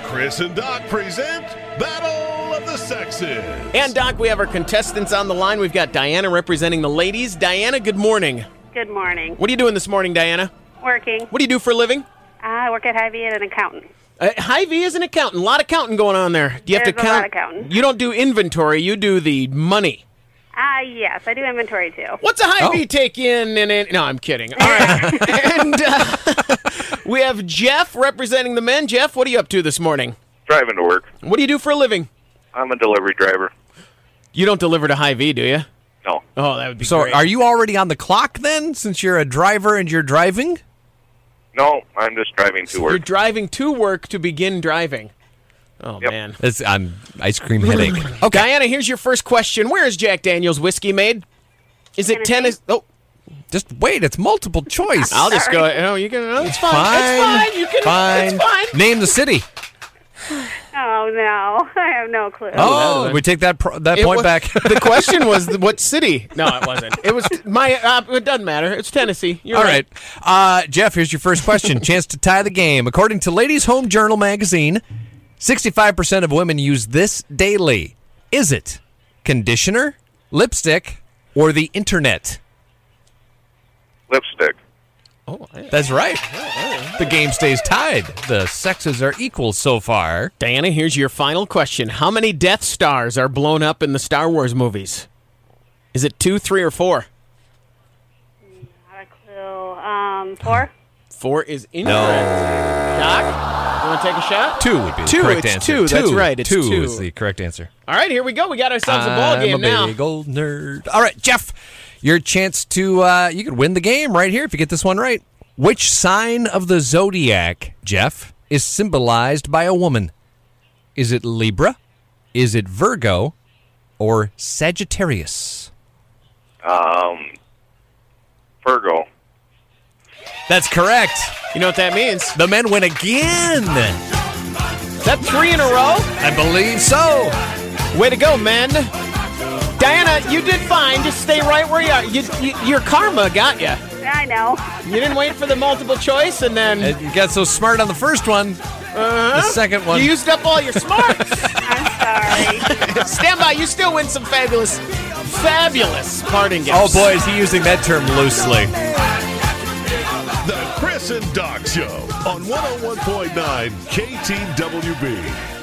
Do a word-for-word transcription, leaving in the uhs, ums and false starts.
Chris and Doc present Battle of the Sexes. And, Doc, we have our contestants on the line. We've got Diana representing the ladies. Diana, good morning. Good morning. What are you doing this morning, Diana? Working. What do you do for a living? I work at Hy-Vee as an accountant. Uh, Hy-Vee is an accountant. A lot of counting going on there. Do you There's have to a count? lot of counting. You don't do inventory. You do the money. Ah, uh, yes, I do inventory too. What's a Hy-Vee Oh. take in and in? No, I'm kidding. All right. and uh, we have Jeff representing the men. Jeff, what are you up to this morning? Driving to work. What do you do for a living? I'm a delivery driver. You don't deliver to Hy-Vee, do you? No. Oh, that would be So great. are you already on the clock then, since you're a driver and you're driving? No, I'm just driving to You're work. driving to work to begin driving. Oh, Yep. man. It's I'm ice cream headache. Okay. Diana, here's your first question. Where is Jack Daniel's whiskey made? Is it Tennessee. Tennessee? Oh, Just wait, it's multiple choice. I'll just go. Sorry. Oh, you can. Oh, it's fine. Fine. It's fine. You can. Fine. It's fine. Name the city. Oh, no. I have no clue. Oh, that was- we take that pro- that It point wa- back. The question was the- what city? No, it wasn't. It was my. Uh, it doesn't matter. It's Tennessee. You're All right. right. Uh, Jeff, here's your first question. Chance to tie the game. According to Ladies' Home Journal magazine, sixty-five percent of women use this daily. Is it conditioner, lipstick, or the internet? Lipstick. Oh, yeah. That's right. The game stays tied. The sexes are equal so far. Diana, here's your final question. How many Death Stars are blown up in the Star Wars movies? Is it two, three, or four? Not a clue. Um, four? Four is incorrect. Doc, you want to take a shot? Two would be the Two, correct it's answer. two, that's right, it's two. is the correct answer. All right, here we go. We got ourselves a ball I'm game a now. big old nerd. All right, Jeff, your chance to, uh, you could win the game right here if you get this one right. Which sign of the zodiac, Jeff, is symbolized by a woman? Is it Libra? Is it Virgo? Or Sagittarius? Um, Virgo. That's correct. You know what that means? The men win again. Is that three in a row? I believe so. Way to go, men. Diana, you did fine. Just stay right where you are. You, you, your karma got you. I know. You didn't wait for the multiple choice, and then And you got so smart on the first one. uh-huh. The second one. You used up all your smarts. I'm sorry. Stand by. You still win some fabulous, fabulous parting gifts. Oh, boy, is he using that term loosely. The Chris and Doc Show on one oh one point nine K T W B.